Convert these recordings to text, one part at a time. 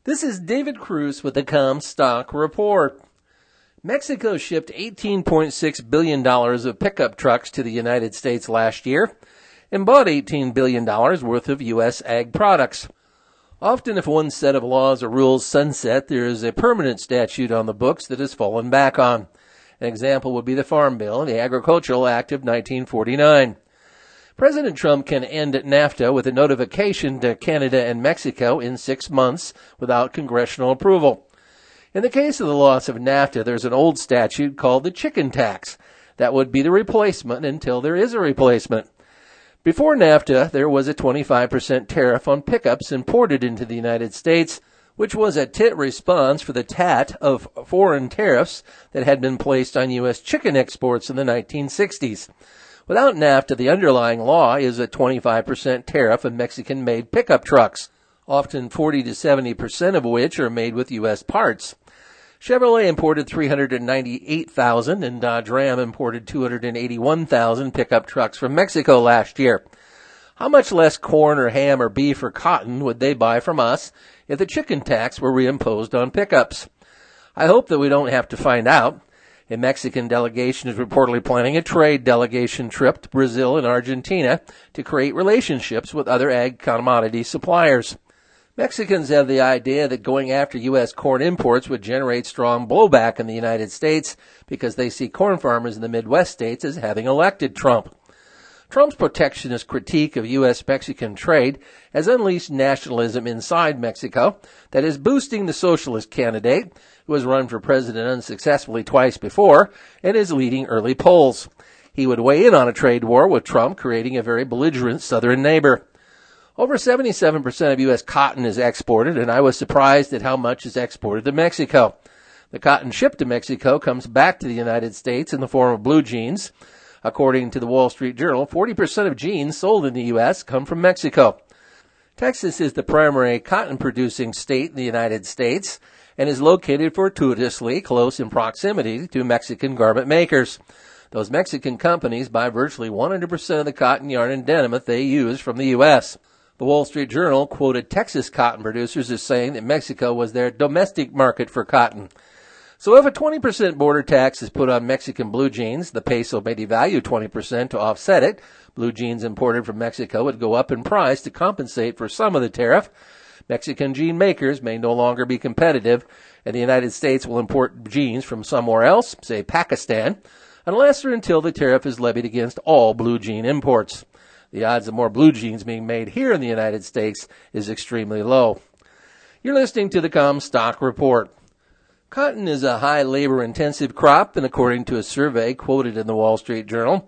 This is David Cruz with the Comstock Report. Mexico shipped $18.6 billion of pickup trucks to the United States last year and bought $18 billion worth of U.S. ag products. Often if one set of laws or rules sunset, there is a permanent statute on the books that is fallen back on. An example would be the Farm Bill and the Agricultural Act of 1949. President Trump can end NAFTA with a notification to Canada and Mexico in 6 months without congressional approval. In the case of the loss of NAFTA, there's an old statute called the chicken tax. That would be the replacement until there is a replacement. Before NAFTA, there was a 25% tariff on pickups imported into the United States, which was a tit response for the tat of foreign tariffs that had been placed on U.S. chicken exports in the 1960s. Without NAFTA, the underlying law is a 25% tariff on Mexican-made pickup trucks, often 40 to 70% of which are made with U.S. parts. Chevrolet imported 398,000 and Dodge Ram imported 281,000 pickup trucks from Mexico last year. How much less corn or ham or beef or cotton would they buy from us if the chicken tax were reimposed on pickups? I hope that we don't have to find out. A Mexican delegation is reportedly planning a trade delegation trip to Brazil and Argentina to create relationships with other ag commodity suppliers. Mexicans have the idea that going after U.S. corn imports would generate strong blowback in the United States because they see corn farmers in the Midwest states as having elected Trump. Trump's protectionist critique of U.S.-Mexican trade has unleashed nationalism inside Mexico that is boosting the socialist candidate, who has run for president unsuccessfully twice before and is leading early polls. He would weigh in on a trade war with Trump, creating a very belligerent southern neighbor. Over 77% of U.S. cotton is exported, and I was surprised at how much is exported to Mexico. The cotton shipped to Mexico comes back to the United States in the form of blue jeans. According to the Wall Street Journal, 40% of jeans sold in the U.S. come from Mexico. Texas is the primary cotton-producing state in the United States and is located fortuitously close in proximity to Mexican garment makers. Those Mexican companies buy virtually 100% of the cotton, yarn, and denim that they use from the U.S. The Wall Street Journal quoted Texas cotton producers as saying that Mexico was their domestic market for cotton. So if a 20% border tax is put on Mexican blue jeans, the peso may devalue 20% to offset it. Blue jeans imported from Mexico would go up in price to compensate for some of the tariff. Mexican jean makers may no longer be competitive, and the United States will import jeans from somewhere else, say Pakistan, unless or until the tariff is levied against all blue jean imports. The odds of more blue jeans being made here in the United States is extremely low. You're listening to the Comstock Report. Cotton is a high labor-intensive crop, and according to a survey quoted in the Wall Street Journal,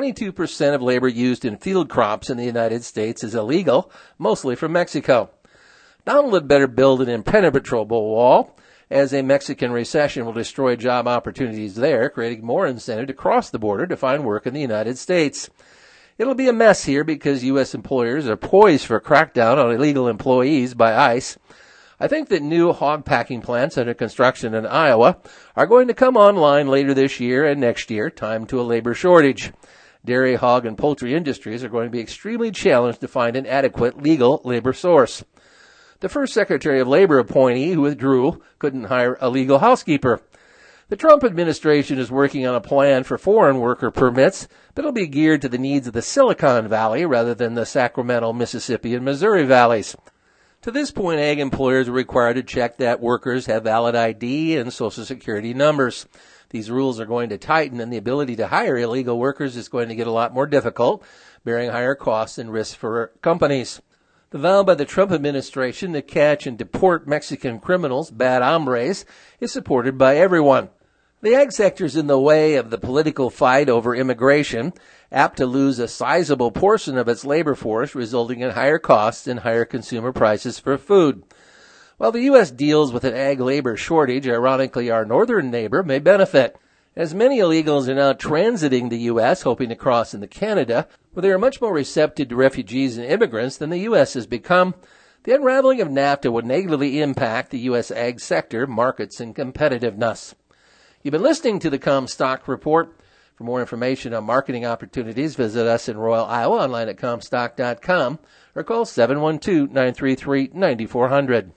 22% of labor used in field crops in the United States is illegal, mostly from Mexico. Donald had better build an impenetrable wall, as a Mexican recession will destroy job opportunities there, creating more incentive to cross the border to find work in the United States. It'll be a mess here because U.S. employers are poised for a crackdown on illegal employees by ICE. I think that new hog packing plants under construction in Iowa are going to come online later this year and next year, time to a labor shortage. Dairy, hog, and poultry industries are going to be extremely challenged to find an adequate legal labor source. The first Secretary of Labor appointee who withdrew couldn't hire a legal housekeeper. The Trump administration is working on a plan for foreign worker permits, but it'll be geared to the needs of the Silicon Valley rather than the Sacramento, Mississippi, and Missouri valleys. To this point, ag employers are required to check that workers have valid ID and Social Security numbers. These rules are going to tighten, and the ability to hire illegal workers is going to get a lot more difficult, bearing higher costs and risks for companies. The vow by the Trump administration to catch and deport Mexican criminals, bad hombres, is supported by everyone. The ag sector is in the way of the political fight over immigration, apt to lose a sizable portion of its labor force, resulting in higher costs and higher consumer prices for food. While the U.S. deals with an ag labor shortage, ironically, our northern neighbor may benefit. As many illegals are now transiting the U.S., hoping to cross into Canada, where they are much more receptive to refugees and immigrants than the U.S. has become, the unraveling of NAFTA would negatively impact the U.S. ag sector, markets, and competitiveness. You've been listening to the Comstock Report. For more information on marketing opportunities, visit us in Royal, Iowa, online at Comstock.com, or call 712-933-9400.